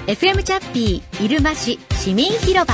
FM チャッピー入間市市民広場。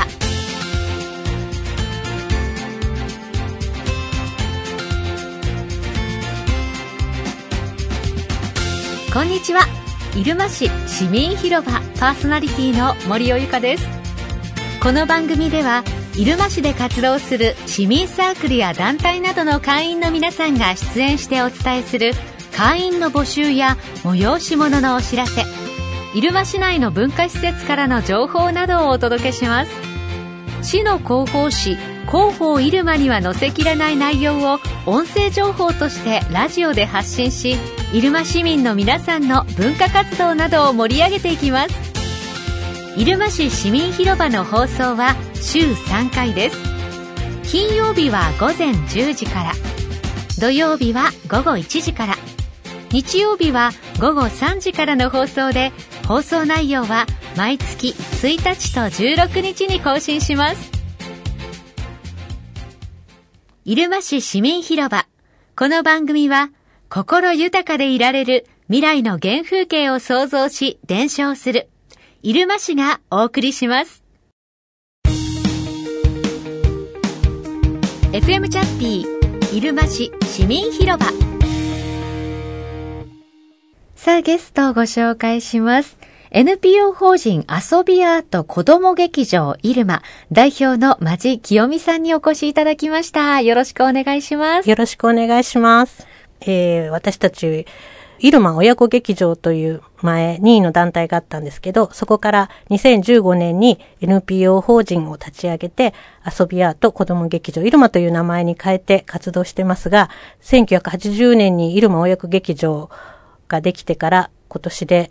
こんにちは。入間市市民広場パーソナリティの森尾由香です。この番組では入間市で活動する市民サークルや団体などの会員の皆さんが出演してお伝えする会員の募集や催し物のお知らせ、入間市内の文化施設からの情報などをお届けします。市の広報誌広報入間には載せきれない内容を音声情報としてラジオで発信し、入間市民の皆さんの文化活動などを盛り上げていきます。入間市市民広場の放送は週3回です。金曜日は午前10時から、土曜日は午後1時から、日曜日は午後3時からの放送で、放送内容は毎月1日と16日に更新します。入間市市民広場。この番組は心豊かでいられる未来の原風景を創造し伝承する入間市がお送りします。 FM チャッピー入間市市民広場。さあ、ゲストをご紹介します。 NPO 法人遊びアート子ども劇場入間代表の間地清美さんにお越しいただきました。よろしくお願いします。 よろしくお願いします。私たち入間親子劇場という前2位の団体があったんですけど、そこから2015年に NPO 法人を立ち上げて、遊びアート子ども劇場入間という名前に変えて活動してますが、1980年に入間親子劇場ができてから今年で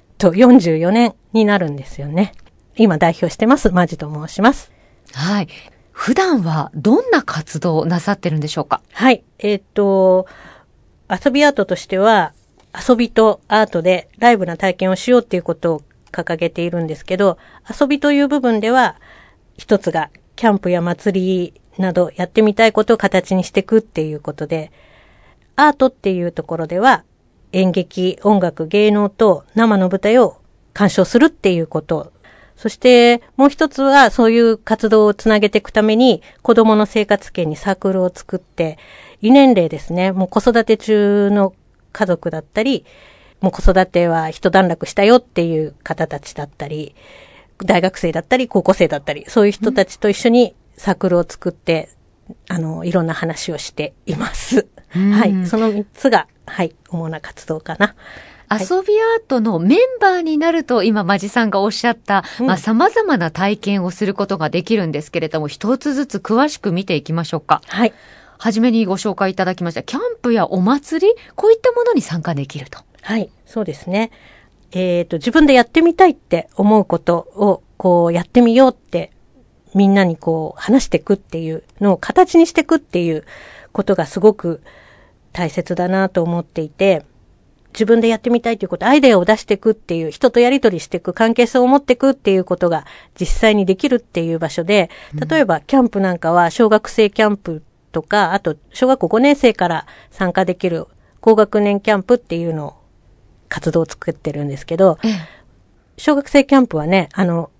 44年になるんですよね。今代表してます間地と申します。 はい。普段はどんな活動をなさってるんでしょうか？ はい。遊びアートとしては、遊びとアートでライブな体験をしようっていうことを掲げているんですけど、遊びという部分では、一つがキャンプや祭りなどやってみたいことを形にしていくっていうことで、アートっていうところでは、演劇、音楽、芸能と生の舞台を鑑賞するっていうこと。そしてもう一つはそういう活動をつなげていくために子供の生活圏にサークルを作って、異年齢ですね、もう子育て中の家族だったり、もう子育ては一段落したよっていう方たちだったり、大学生だったり高校生だったり、そういう人たちと一緒にサークルを作って、いろんな話をしています。はい。その3つが、はい、主な活動かな。 遊びアートのメンバーになると、今、間地さんがおっしゃった、様々な体験をすることができるんですけれども、一つずつ詳しく見ていきましょうか。 はい。 はじめにご紹介いただきました、キャンプやお祭り、こういったものに参加できると。 はい、そうですね。自分でやってみたいって思うことを、こう、やってみようって、みんなにこう、話していくっていうのを形にしていくっていうことがすごく大切だなと思っていて、自分でやってみたいということ、アイデアを出していくっていう、人とやり取りしていく、関係性を持っていくっていうことが実際にできるっていう場所で、例えばキャンプなんかは小学生キャンプとか、あと小学校5年生から参加できる高学年キャンプっていうのを活動を作ってるんですけど、小学生キャンプはね、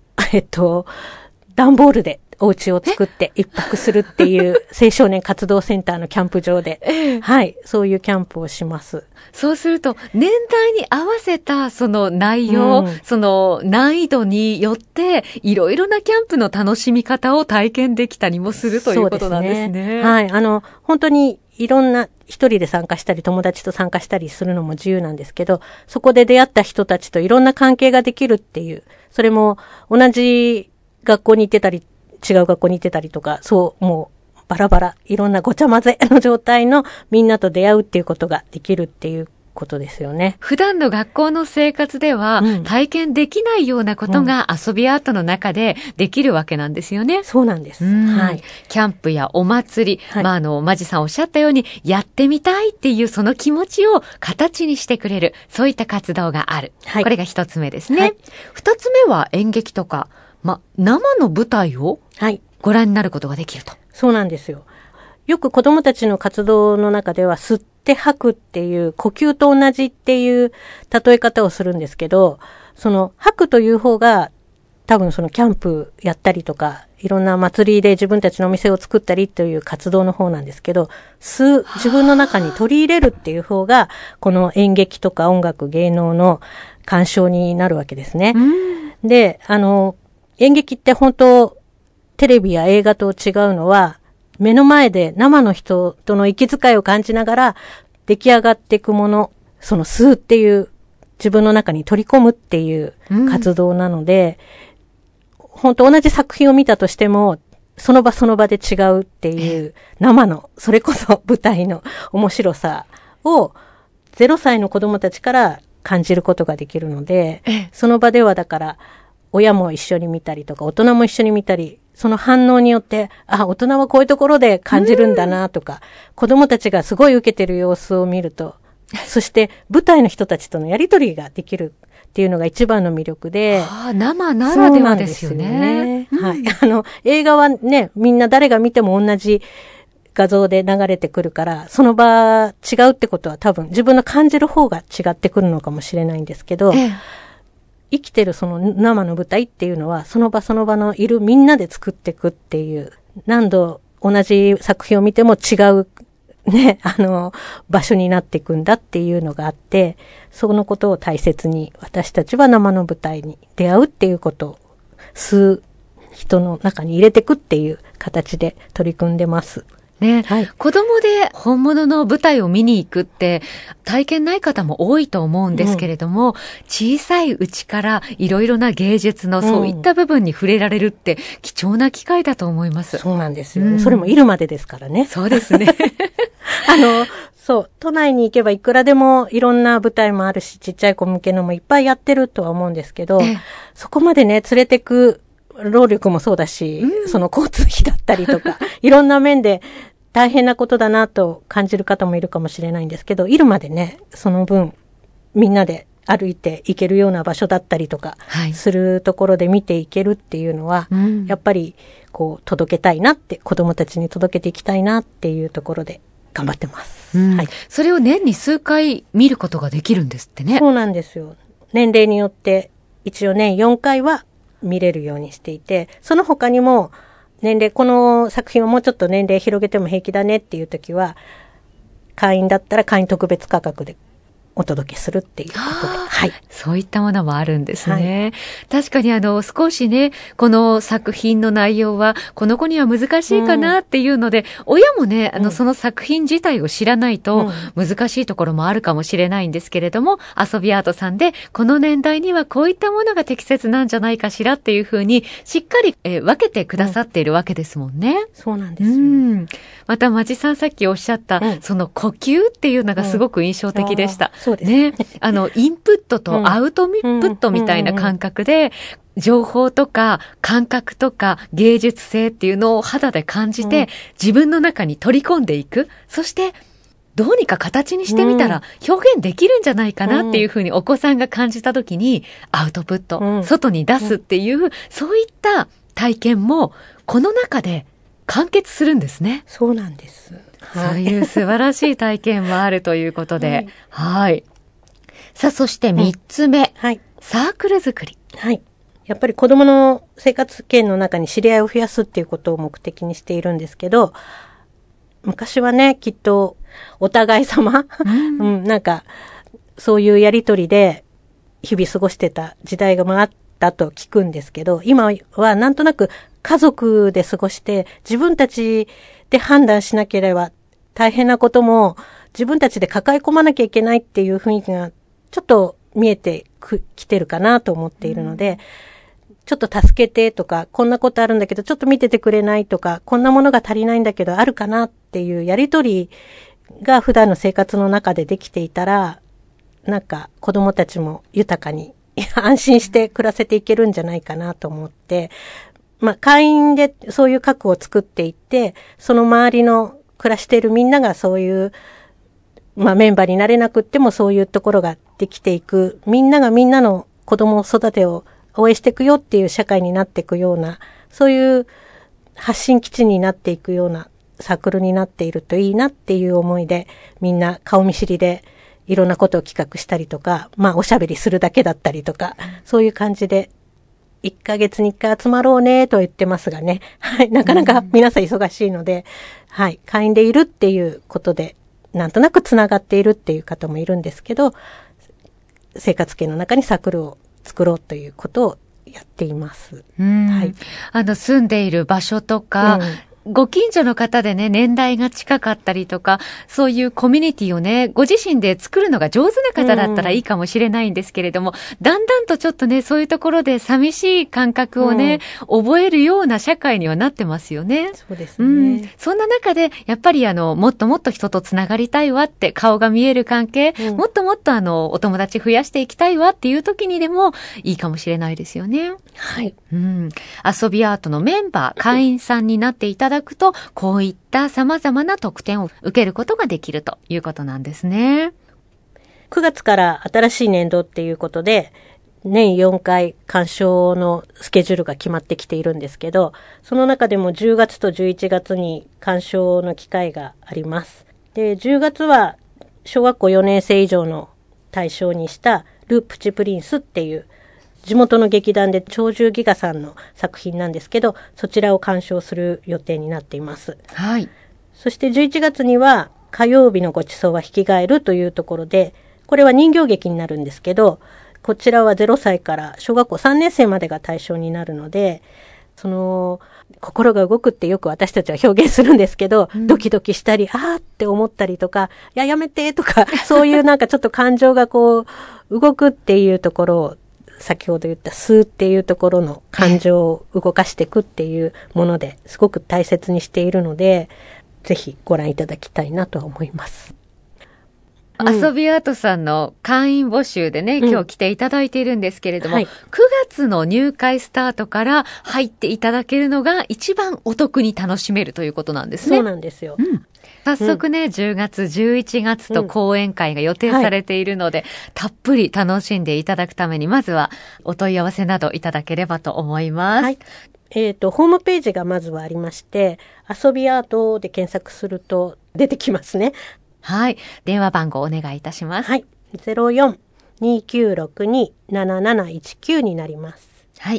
段ボールでお家を作って一泊するっていう青少年活動センターのキャンプ場で、はい、そういうキャンプをします。 そうすると、年代に合わせたその内容、その難易度によって、いろいろなキャンプの楽しみ方を体験できたりもするということなんですね。 はい、本当にいろんな一人で参加したり友達と参加したりするのも自由なんですけど、そこで出会った人たちといろんな関係ができるっていう、それも同じ学校に行ってたり、違う学校に行ってたりとか、そう、もうバラバラ、いろんなごちゃ混ぜの状態のみんなと出会うっていうことができるっていうことですよね。 普段の学校の生活では体験できないようなことが遊びアートの中でできるわけなんですよね。 そうなんです。はい。 キャンプやお祭り、はい、間地さんおっしゃったように、やってみたいっていうその気持ちを形にしてくれる、そういった活動がある。はい、これが一つ目ですね。はい、二つ目は演劇とか、生の舞台をご覧になることができると。 そうなんですよ。よく子供たちの活動の中では吸って吐くっていう呼吸と同じっていう例え方をするんですけど、 その博という方が多分そのキャンプやったりとか、いろんな祭りで自分たちのお店を作ったりという活動の方なんですけど、自分の中に取り入れるっていう方が、この演劇とか音楽、芸能の鑑賞になるわけですね。で、演劇って本当、テレビや映画と違うのは、目の前で生の人との息遣いを感じながら出来上がっていくもの、その吸うっていう自分の中に取り込むっていう活動なので、本当同じ作品を見たとしても、その場その場で違うっていう生の、それこそ舞台の面白さを0歳の子供たちから感じることができるので、その場ではだから親も一緒に見たりとか大人も一緒に見たり、その反応によって、大人はこういうところで感じるんだなとか、子供たちがすごい受けてる様子を見ると、そして舞台の人たちとのやりとりができるっていうのが一番の魅力で。 生ならではですよね。 はい。映画はね、みんな誰が見ても同じ画像で流れてくるから、その場違うってことは多分自分の感じる方が違ってくるのかもしれないんですけど、生きてるその生の舞台っていうのは、その場その場のいるみんなで作っていくっていう、何度同じ作品を見ても違うね、場所になっていくんだっていうのがあって、そのことを大切に私たちは生の舞台に出会うっていうことを、吸う人の中に入れていくっていう形で取り組んでます。 ね、はい、子供で本物の舞台を見に行くって体験ない方も多いと思うんですけれども、小さいうちからいろいろな芸術のそういった部分に触れられるって貴重な機会だと思います。 そうなんですよね。それもいるまでですからね。 そうですね。 そう、都内に行けばいくらでもいろんな舞台もあるし、ちっちゃい子向けのもいっぱいやってるとは思うんですけど、そこまでね、連れてく労力もそうだし、その交通費だったりとか、いろんな面で大変なことだなと感じる方もいるかもしれないんですけど、いるまでね、その分、みんなで歩いて行けるような場所だったりとか、するところで見ていけるっていうのは、やっぱり、こう、届けたいなって、子供たちに届けていきたいなっていうところで頑張ってます。はい。 それを年に数回見ることができるんですってね。 そうなんですよ。年齢によって、一応年4回は見れるようにしていて、その他にも、年齢、この作品はもうちょっと年齢広げても平気だねっていう時は、会員だったら会員特別価格でお届けするっていうことで。はい。 そういったものもあるんですね。はい、確かに少しね、この作品の内容は、この子には難しいかなっていうので、親もね、その作品自体を知らないと難しいところもあるかもしれないんですけれども、遊びアートさんで、この年代にはこういったものが適切なんじゃないかしらっていうふうに、しっかり、分けてくださっているわけですもんね。 そうなんですよ。 また、まちさんさっきおっしゃった、その呼吸っていうのがすごく印象的でした。 そうですね。インプットとアウトプットみたいな感覚で、情報とか感覚とか芸術性っていうのを肌で感じて、自分の中に取り込んでいく。そして、どうにか形にしてみたら表現できるんじゃないかなっていうふうにお子さんが感じたときに、アウトプット、外に出すっていう、そういった体験も、この中で完結するんですね。 そうなんです。 そういう素晴らしい体験もあるということで。はい。さあ、そして3つ目。 はい。 サークル作り。 はい。やっぱり子供の生活圏の中に知り合いを増やすっていうことを目的にしているんですけど、昔はね、きっとお互い様、なんか、そういうやりとりで日々過ごしてた時代があったと聞くんですけど、今はなんとなく家族で過ごして自分たちで判断しなければ大変なことも自分たちで抱え込まなきゃいけないっていう雰囲気がちょっと見えてきてるかなと思っているので、ちょっと助けてとか、こんなことあるんだけどちょっと見ててくれないとか、こんなものが足りないんだけどあるかなっていうやりとりが普段の生活の中でできていたら、なんか子供たちも豊かに安心して暮らせていけるんじゃないかなと思って、会員でそういう核を作っていって、その周りの暮らしているみんながそういう、メンバーになれなくってもそういうところができていく、みんながみんなの子供育てを応援していくよっていう社会になっていくような、そういう発信基地になっていくようなサークルになっているといいなっていう思いで、みんな顔見知りでいろんなことを企画したりとか、おしゃべりするだけだったりとか、そういう感じで、1ヶ月に1回集まろうねと言ってますがね。はい。なかなか皆さん忙しいので、はい。会員でいるっていうことで、なんとなくつながっているっていう方もいるんですけど、生活圏の中にサークルを作ろうということをやっています。 はい。住んでいる場所とか、ご近所の方でね、年代が近かったりとか、そういうコミュニティをね、ご自身で作るのが上手な方だったらいいかもしれないんですけれども、だんだんとちょっとね、そういうところで寂しい感覚をね、覚えるような社会にはなってますよね。 そうですね。 そんな中で、やっぱりもっともっと人とつながりたいわって、顔が見える関係、もっともっとお友達増やしていきたいわっていう時にでもいいかもしれないですよね。 はい。 遊びアートのメンバー、会員さんになっていただくと、こういった様々な特典を受けることができるということなんですね。 9月から新しい年度っていうことで、年4回鑑賞のスケジュールが決まってきているんですけど、その中でも10月と11月に鑑賞の機会があります。で、10月は小学校4年生以上の対象にしたル・プチプリンスっていう地元の劇団で鳥獣戯画さんの作品なんですけど、そちらを鑑賞する予定になっています。 はい。 そして11月には火曜日のごちそうは引き換えるというところで、これは人形劇になるんですけど、こちらは0歳から小学校3年生までが対象になるので、心が動くってよく私たちは表現するんですけど、ドキドキしたり、あーって思ったりとか、やめてとか、そういうちょっと感情が動くっていうところを、先ほど言った数っていうところの感情を動かしていくっていうものですごく大切にしているので、ぜひご覧いただきたいなとは思います。 遊びアートさんの会員募集でね、今日来ていただいているんですけれども、9月の入会スタートから入っていただけるのが一番お得に楽しめるということなんですね。 そうなんですよ。 早速ね、10月、11月と講演会が予定されているので、たっぷり楽しんでいただくために、まずはお問い合わせなどいただければと思います。 はい。ホームページがまずはありまして、遊びアートで検索すると出てきますね。 はい。電話番号お願いいたします。 はい。04-2962-7719になります。 はい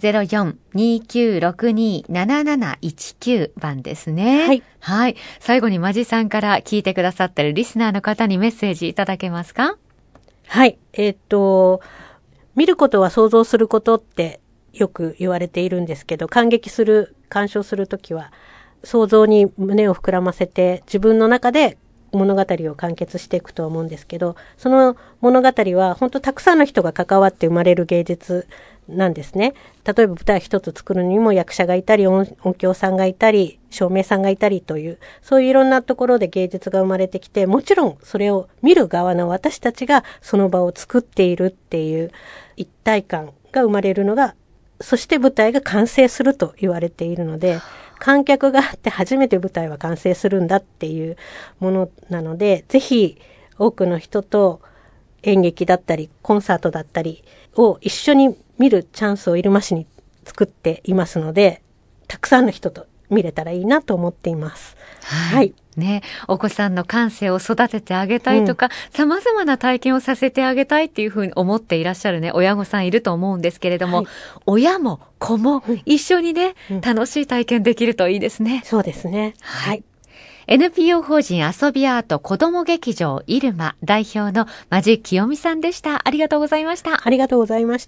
。04-2962-7719番ですね。 はい。 はい。最後にマジさんから聞いてくださっているリスナーの方にメッセージいただけますか？ はい。見ることは想像することってよく言われているんですけど、鑑賞するときは、想像に胸を膨らませて、自分の中で物語を完結していくと思うんですけど、その物語は本当たくさんの人が関わって生まれる芸術なんですね。例えば舞台一つ作るにも役者がいたり、音響さんがいたり、照明さんがいたりという、そういういろんなところで芸術が生まれてきて、もちろんそれを見る側の私たちがその場を作っているっていう一体感が生まれるのが、そして舞台が完成すると言われているので、観客があって初めて舞台は完成するんだっていうものなので、ぜひ多くの人と演劇だったりコンサートだったりを一緒に見るチャンスを入間市に作っていますので、たくさんの人と見れたらいいなと思っています。はい。 ね、お子さんの感性を育ててあげたいとか、様々な体験をさせてあげたいっていうふうに思っていらっしゃるね、親御さんいると思うんですけれども、親も子も一緒にね、楽しい体験できるといいですね。 そうですね。はい。 NPO 法人遊びアート子ども劇場入間代表の間地清美さんでした。ありがとうございました。 ありがとうございました。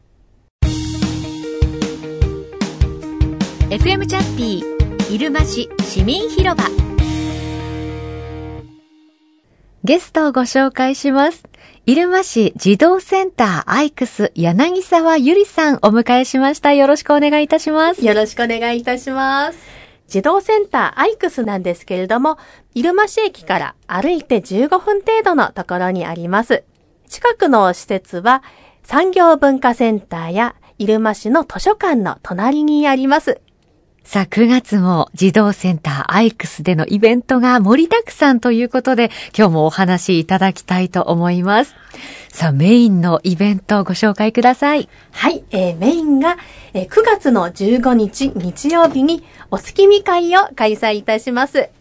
FM チャッピー入間市市民広場。ゲストをご紹介します。入間市児童センターアイクス柳沢ゆりさんお迎えしました。よろしくお願いいたします。 よろしくお願いいたします。児童センターアイクスなんですけれども、入間市駅から歩いて15分程度のところにあります。近くの施設は産業文化センターや入間市の図書館の隣にあります。 さあ、9月も児童センターアイクスでのイベントが盛りだくさんということで、今日もお話いただきたいと思います。さあ、メインのイベントをご紹介ください。 はい、メインが9月の15日日曜日にお月見会を開催いたします。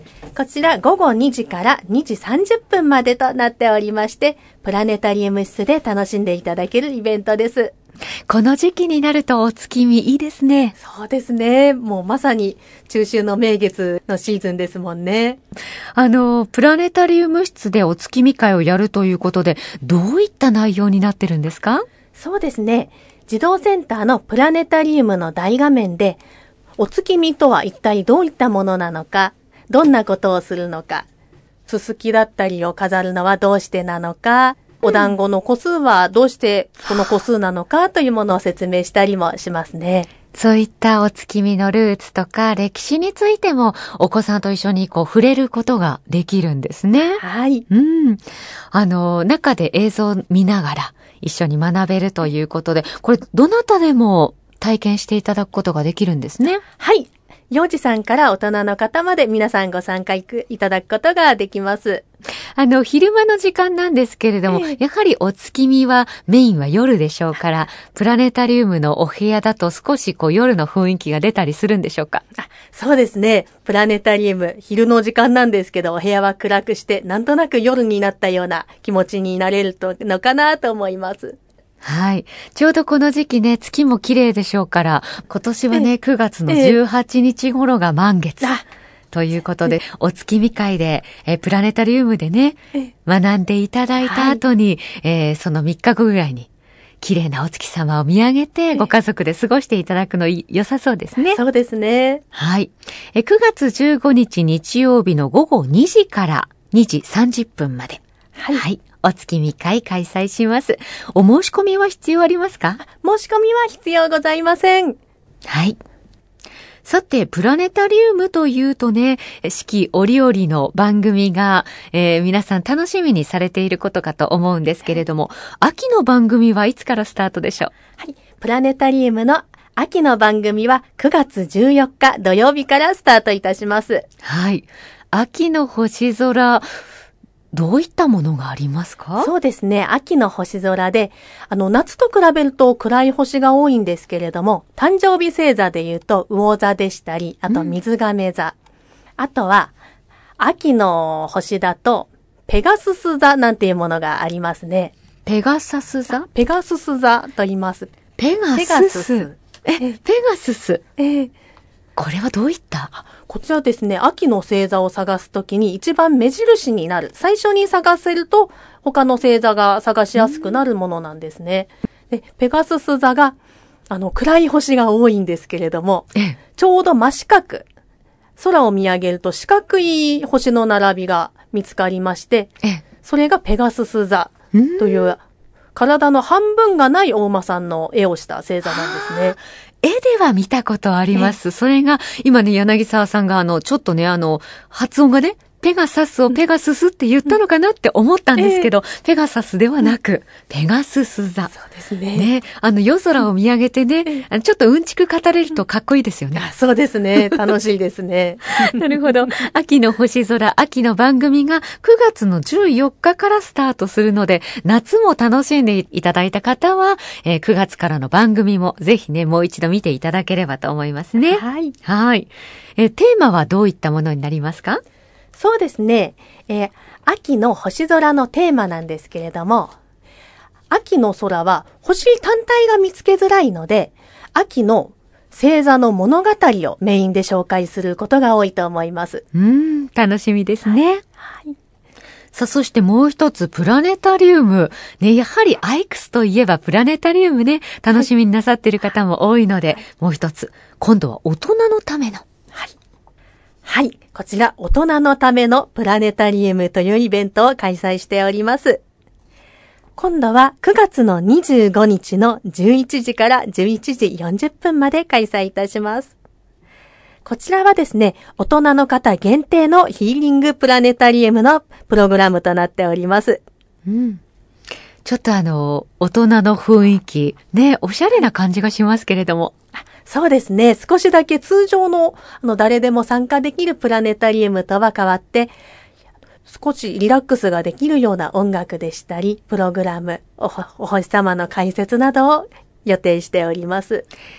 こちら午後2時から2時30分までとなっておりまして、プラネタリウム室で楽しんでいただけるイベントです。 この時期になるとお月見いいですね。 そうですね。もうまさに中秋の名月のシーズンですもんね。 プラネタリウム室でお月見会をやるということで、どういった内容になってるんですか？ そうですね。児童センターのプラネタリウムの大画面で、お月見とは一体どういったものなのか、どんなことをするのか、すすきだったりを飾るのはどうしてなのか、お団子の個数はどうしてこの個数なのかというものを説明したりもしますね。 そういったお月見のルーツとか歴史についてもお子さんと一緒に触れることができるんですね。 はい。 中で映像を見ながら一緒に学べるということで、これどなたでも体験していただくことができるんですね。 はい。幼児さんから大人の方まで皆さんご参加いただくことができます。 昼間の時間なんですけれども、やはりお月見はメインは夜でしょうから、プラネタリウムのお部屋だと少し夜の雰囲気が出たりするんでしょうか？ そうですね。プラネタリウム、昼の時間なんですけど、お部屋は暗くして、なんとなく夜になったような気持ちになれるのかなと思います。 はい。ちょうどこの時期ね、月も綺麗でしょうから、今年はね、9月の18日頃が満月。ということで、お月見会で、プラネタリウムでね、学んでいただいた後に、その3日後ぐらいに、綺麗なお月様を見上げて、ご家族で過ごしていただくの良さそうですね。 そうですね。 はい。9月15日日曜日の午後2時から2時30分まで。はい。お月見会開催します。お申し込みは必要ありますか？ 申し込みは必要ございません。 はい。さて、プラネタリウムというとね、四季折々の番組が、皆さん楽しみにされていることかと思うんですけれども、秋の番組はいつからスタートでしょう？ はい。プラネタリウムの秋の番組は9月14日土曜日からスタートいたします。 はい。秋の星空、どういったものがありますか？ そうですね。秋の星空で、夏と比べると暗い星が多いんですけれども、誕生日星座で言うと魚座でしたり、あと水亀座。あとは、秋の星だと、ペガスス座なんていうものがありますね。 ペガサス座？ ペガスス座と言います。 ペガスス。ペガスス。これはどういった？ こちらですね、秋の星座を探すときに一番目印になる。最初に探せると、他の星座が探しやすくなるものなんですね。で、ペガスス座が、暗い星が多いんですけれども、ちょうど真四角。空を見上げると四角い星の並びが見つかりまして、それがペガスス座という、体の半分がないお馬さんの絵をした星座なんですね。 絵では見たことあります。それが、今ね、柳沢さんがちょっとね、発音がね、ペガサスをペガススって言ったのかなって思ったんですけど、ペガサスではなく、ペガスス座。 そうですね。 ね、夜空を見上げてね、ちょっとうんちく語れるとかっこいいですよね。 そうですね。楽しいですね。 なるほど。秋の星空、秋の番組が9月の14日からスタートするので、夏も楽しんでいただいた方は、9月からの番組もぜひね、もう一度見ていただければと思いますね。 はい。 はい。テーマはどういったものになりますか？ そうですね。秋の星空のテーマなんですけれども、秋の空は星単体が見つけづらいので、秋の星座の物語をメインで紹介することが多いと思います。 楽しみですね。 はい。 さあ、そしてもう一つ、プラネタリウム。ね、やはりアイクスといえばプラネタリウムね、楽しみになさっている方も多いので、もう一つ、今度は大人のための。 はい。こちら、大人のためのプラネタリウムというイベントを開催しております。今度は9月の25日の11時から11時40分まで開催いたします。こちらはですね、大人の方限定のヒーリングプラネタリウムのプログラムとなっております。 ちょっと大人の雰囲気、ね、おしゃれな感じがしますけれども。 そうですね。少しだけ通常の、誰でも参加できるプラネタリウムとは変わって、少しリラックスができるような音楽でしたり、プログラム、お星様の解説などを予定しております。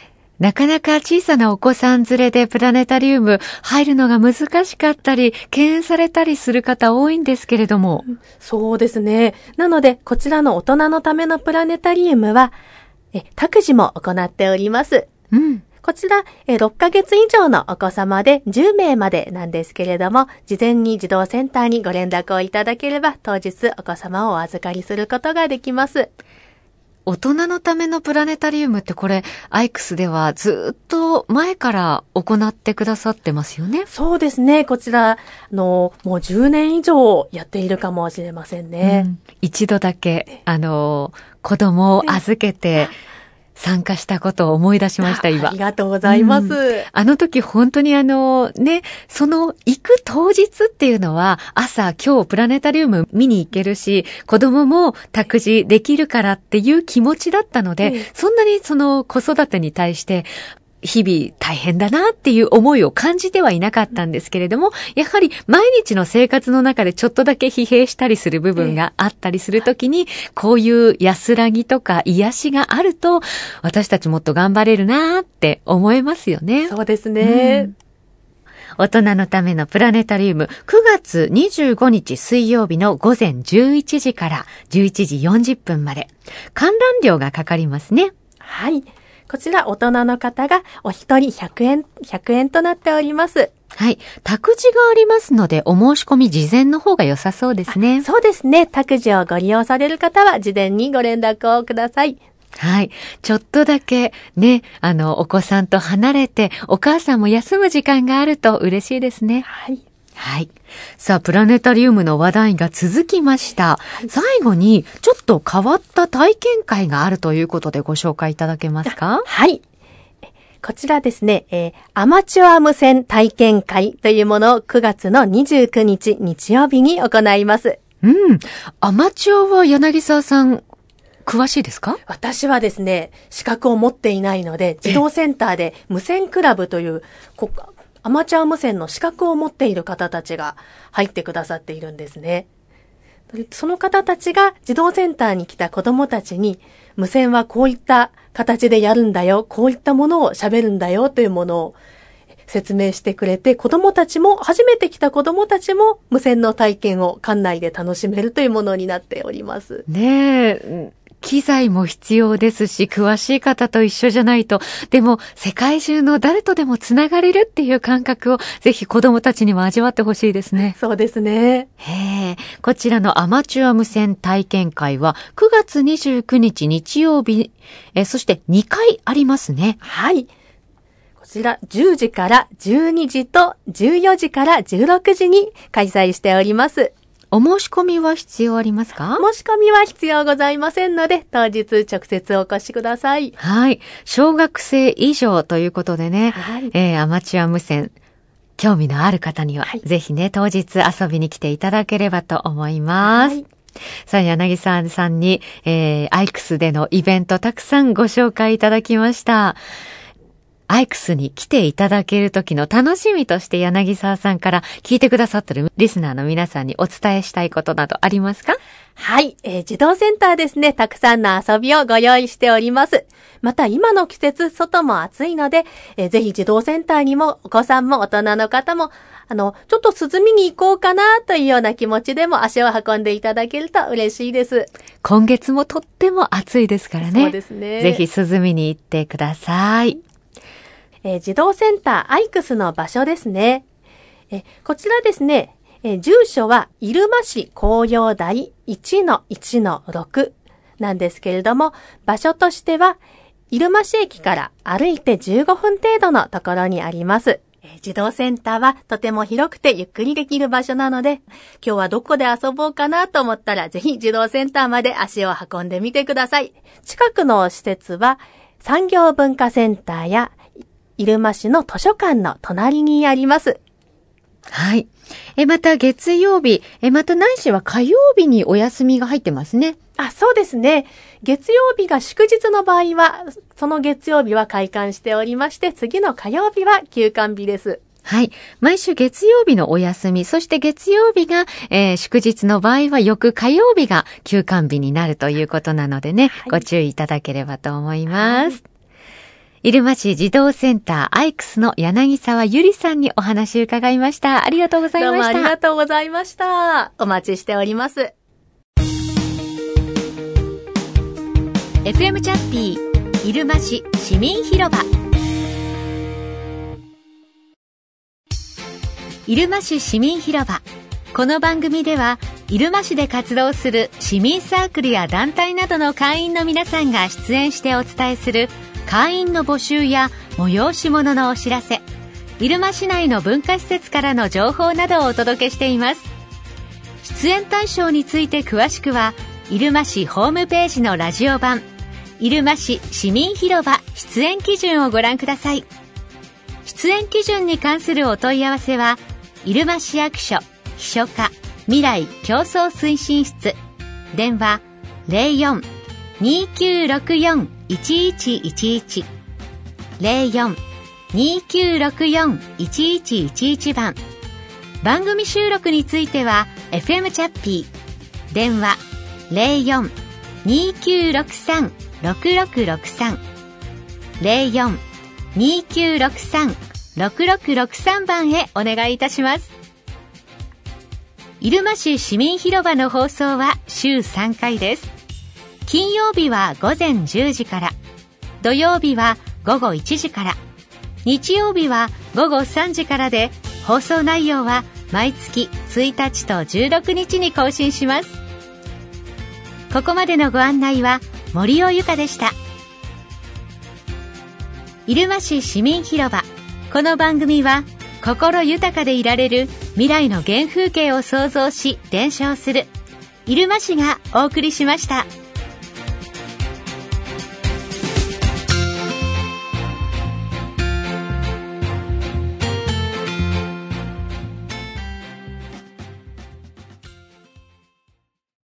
なかなか小さなお子さん連れでプラネタリウム入るのが難しかったり、敬遠されたりする方多いんですけれども。 そうですね。なので、こちらの大人のためのプラネタリウムは、託児も行っております。 うん。 こちら、6ヶ月以上のお子様で10名までなんですけれども、事前に児童センターにご連絡をいただければ、当日お子様をお預かりすることができます。 大人のためのプラネタリウムってこれ、アイクスではずっと前から行ってくださってますよね。 そうですね。こちら、もう10年以上やっているかもしれませんね。 一度だけ、子供を預けて、参加したことを思い出しました、今。 ありがとうございます。 あの時本当にその行く当日っていうのは朝今日プラネタリウム見に行けるし、子供も託児できるからっていう気持ちだったので、そんなにその子育てに対して日々大変だなっていう思いを感じてはいなかったんですけれども、やはり毎日の生活の中でちょっとだけ疲弊したりする部分があったりするときに、こういう安らぎとか癒しがあると、私たちもっと頑張れるなって思えますよね。 そうですね。 大人のためのプラネタリウム、9月25日水曜日の午前11時から11時40分まで。観覧料がかかりますね。 はい。こちら大人の方がお一人100円となっております。 はい。託児がありますので、お申し込み事前の方が良さそうですね。 そうですね。託児をご利用される方は事前にご連絡をください。 はい。ちょっとだけね、お子さんと離れて、お母さんも休む時間があると嬉しいですね。 はい。 はい。さあ、プラネタリウムの話題が続きました。最後に、ちょっと変わった体験会があるということでご紹介いただけますか？ はい。こちらですね、アマチュア無線体験会というものを9月の29日日曜日に行います。 アマチュアは柳沢さん、詳しいですか？ 私はですね、資格を持っていないので、児童センターで無線クラブというアマチュア無線の資格を持っている方たちが入ってくださっているんですね。その方たちが児童センターに来た子供たちに、無線はこういった形でやるんだよ、こういったものを喋るんだよというものを説明してくれて、初めて来た子供たちも無線の体験を館内で楽しめるというものになっております。 ねえ。機材も必要ですし、詳しい方と一緒じゃないと、でも世界中の誰とでもつながれるっていう感覚をぜひ子供たちにも味わってほしいですね。 そうですね。 こちらのアマチュア無線体験会は9月29日日曜日、そして2回ありますね。 はい。こちら10時から12時と14時から16時に開催しております。 お申し込みは必要ありますか？ 申し込みは必要ございませんので、当日直接お越しください。 はい。小学生以上ということでね、 はい、 アマチュア無線、興味のある方には、ぜひね、当日遊びに来ていただければと思います。はい、さあ、柳沢さんに、アイクスでのイベントたくさんご紹介いただきました。アイクスに来ていただける時の楽しみとして柳沢さんから聞いてくださってるリスナーの皆さんにお伝えしたいことなどありますか？ はい、児童センターですね、たくさんの遊びをご用意しております。また今の季節、外も暑いので、ぜひ児童センターにもお子さんも大人の方も、ちょっと涼みに行こうかなというような気持ちでも足を運んでいただけると嬉しいです。 今月もとっても暑いですからね。 そうですね。 ぜひ涼みに行ってください。 児童センターアイクスの場所ですね。こちらですね、住所は入間市紅葉台 1-1-6 なんですけれども、場所としては入間市駅から歩いて15分程度のところにあります。児童センターはとても広くてゆっくりできる場所なので、今日はどこで遊ぼうかなと思ったら、ぜひ児童センターまで足を運んでみてください。近くの施設は産業文化センターや入間市の図書館の隣にあります。 はい。また月曜日、またないしは火曜日にお休みが入ってますね。 そうですね。月曜日が祝日の場合は、その月曜日は開館しておりまして、次の火曜日は休館日です。 はい。毎週月曜日のお休み、そして月曜日が、祝日の場合は翌火曜日が休館日になるということなのでね、ご注意いただければと思います。 入間市児童センターアイクスの柳沢ゆりさんにお話を伺いました。ありがとうございました。 どうもありがとうございました。お待ちしております。 FM チャッピー入間市市民広場。入間市市民広場。この番組では入間市で活動する市民サークルや団体などの会員の皆さんが出演してお伝えする会員の募集や催し物のお知らせ、入間市内の文化施設からの情報などをお届けしています。出演対象について詳しくは入間市ホームページのラジオ版入間市市民広場出演基準をご覧ください。出演基準に関するお問い合わせは入間市役所秘書課未来競争推進室、電話 04-2964-1111 04-2964-1111 番。番組収録については FM チャッピー電話 04-2963-6663 04-2963-6663 番へお願いいたします。入間市市民広場の放送は週3回です。金曜日は午前10時から、土曜日は午後1時から、日曜日は午後3時からで、放送内容は毎月1日と16日に更新します。ここまでのご案内は森尾由香でした。入間市市民広場。この番組は心豊かでいられる未来の原風景を創造し伝承する入間市がお送りしました。